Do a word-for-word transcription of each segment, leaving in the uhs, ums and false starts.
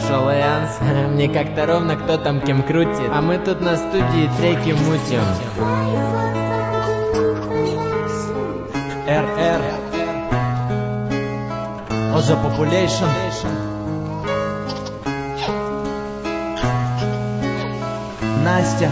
Social Alliance. Мне как-то ровно кто там кем крутит, а мы тут на студии треки мутим. эр эр Оза Population. Настя.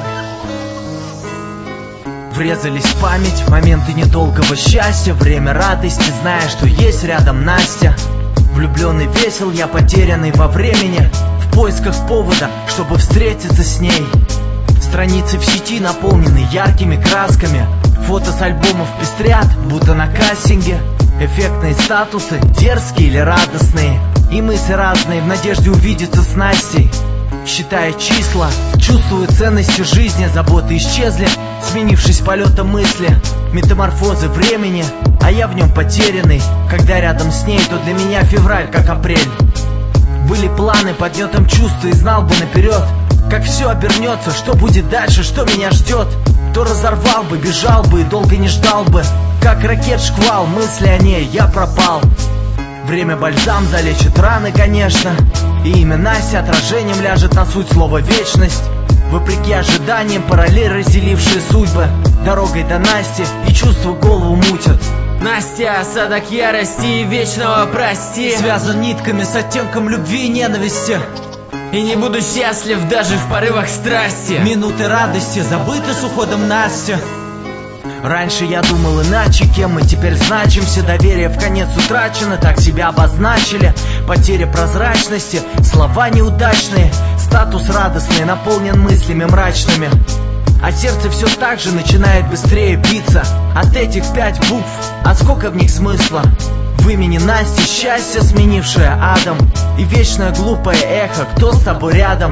Врезались в память моменты недолгого счастья, время радости, зная, что есть рядом Настя. Влюбленный весел, я потерянный во времени, в поисках повода, чтобы встретиться с ней. Страницы в сети наполнены яркими красками, фото с альбомов пестрят, будто на кастинге. Эффектные статусы, дерзкие или радостные, и мысли разные в надежде увидеться с Настей. Считая числа, чувствую ценности жизни, заботы исчезли, сменившись полетом мысли. Метаморфозы времени, а я в нем потерянный. Когда рядом с ней, то для меня февраль как апрель. Были планы под гнетом чувств, и знал бы наперед, как все обернется, что будет дальше, что меня ждет. То разорвал бы, бежал бы и долго не ждал бы. Как ракет шквал, мысли о ней, я пропал. Время бальзам залечит раны, конечно, и имя Настя отражением ляжет на суть слова вечность. Вопреки ожиданиям, параллель разделившие судьбы, дорогой до Насти и чувства голову мутят. Настя, осадок ярости и вечного прости, связан нитками с оттенком любви и ненависти. И не буду счастлив даже в порывах страсти. Минуты радости забыты с уходом Насти. Раньше я думал иначе, кем мы теперь значимся. Доверие в конец утрачено, так себя обозначили. Потеря прозрачности, слова неудачные, статус радостный наполнен мыслями мрачными. А сердце все так же начинает быстрее биться от этих пять букв, а сколько в них смысла? В имени Насти счастье, сменившее адом, и вечное глупое эхо, кто с тобой рядом?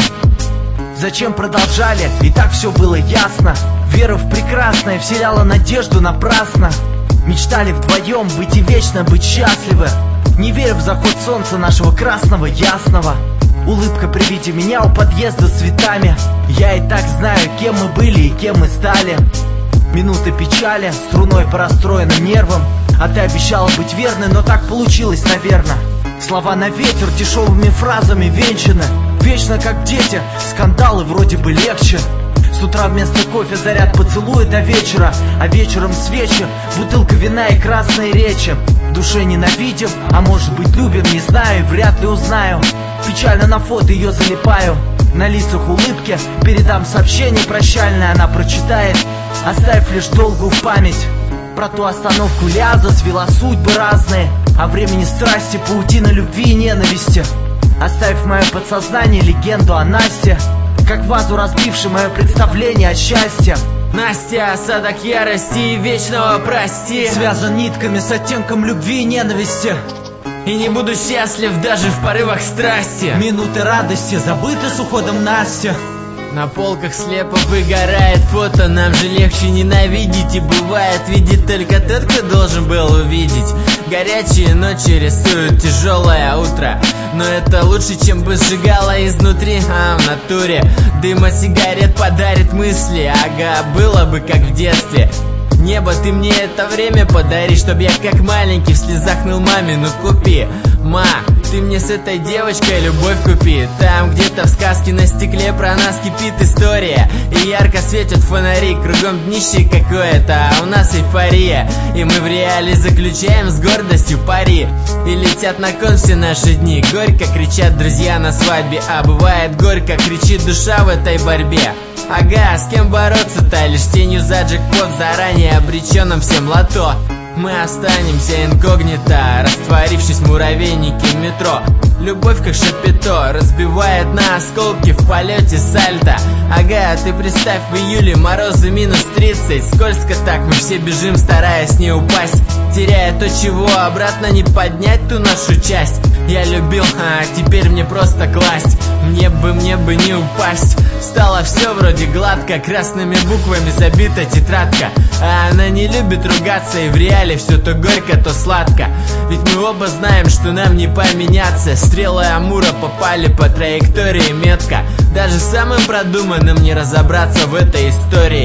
Зачем продолжали? И так все было ясно. Вера в прекрасное вселяла надежду напрасно. Мечтали вдвоем быть и вечно быть счастливы, не веря в заход солнца нашего красного ясного. Улыбка при виде меня у подъезда с цветами. Я и так знаю, кем мы были и кем мы стали. Минуты печали, струной по расстроенным нервам. А ты обещала быть верной, но так получилось, наверное. Слова на ветер дешевыми фразами венчаны. Вечно как дети, скандалы вроде бы легче. С утра вместо кофе заряд поцелуя до вечера, а вечером свечи, бутылка вина и красные речи. В душе ненавидим, а может быть любим, не знаю, вряд ли узнаю. Печально на фото ее залипаю. На лицах улыбки, передам сообщение прощальное, она прочитает, оставив лишь долгую память. Про ту остановку Ляза свела судьбы разные, о времени страсти, паутина любви и ненависти. Оставив в моем подсознании легенду о Насте, как вазу разбившей мое представление о счастье. Настя, осадок ярости и вечного прости, связан нитками с оттенком любви и ненависти. И не буду счастлив даже в порывах страсти. Минуты радости забыты с уходом Насти. На полках слепо выгорает фото, нам же легче ненавидеть. И бывает, видит только тот, кто должен был увидеть. Горячие ночи рисуют тяжелое утро, но это лучше, чем бы сжигало изнутри, а в натуре. Дым от сигарет подарит мысли, ага, было бы как в детстве. Небо, ты мне это время подари, чтоб я как маленький в слезах ныл маме, ну купи. Ма, ты мне с этой девочкой любовь купи. Там где-то в сказке на стекле про нас кипит история, и ярко светят фонари, кругом днище какое-то, а у нас эйфория. И мы в реале заключаем с гордостью пари, и летят на кон все наши дни. Горько кричат друзья на свадьбе, а бывает горько кричит душа в этой борьбе. Ага, с кем бороться-то, лишь тенью за джекпот, заранее обреченным всем лото. Мы останемся инкогнито, растворившись в муравейнике метро. Любовь как шапито разбивает на осколки в полете сальто. Ага, ты представь, в июле морозы минус тридцать. Скользко так, мы все бежим, стараясь не упасть, теряя то, чего обратно не поднять, ту нашу часть. Я любил, а теперь мне просто класть. Мне бы, мне бы не упасть. Стало все вроде гладко, красными буквами забита тетрадка. А она не любит ругаться, и в реале все то горько, то сладко. Ведь мы оба знаем, что нам не поменяться. Стрелы Амура попали по траектории метко. Даже самым продуманным не разобраться в этой истории.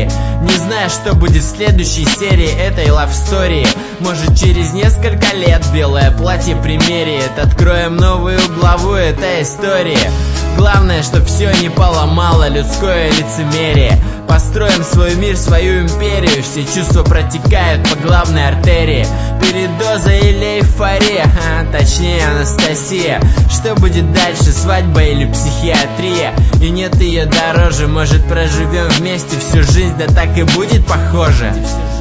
Не знаю, что будет в следующей серии этой лав-стори. Может, через несколько лет белое платье примеряет. Откроем новую главу этой истории. Главное, чтоб все не поломало людское лицемерие. Построим свой мир, свою империю. Все чувства протекают по главной артерии. Передоза или эйфория, а, точнее Анастасия. Что будет дальше, свадьба или психиатрия? И нет ее дороже, может проживем вместе всю жизнь, да так и будет похоже.